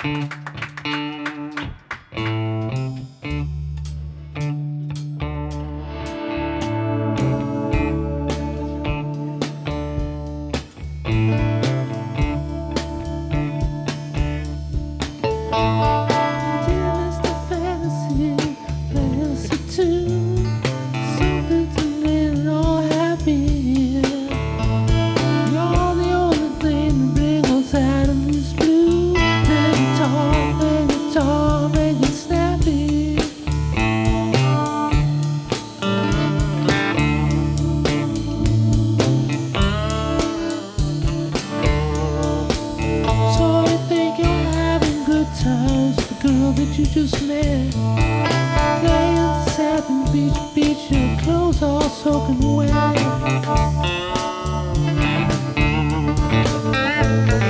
That you just met, playing Southern Beach, your clothes all soaking wet.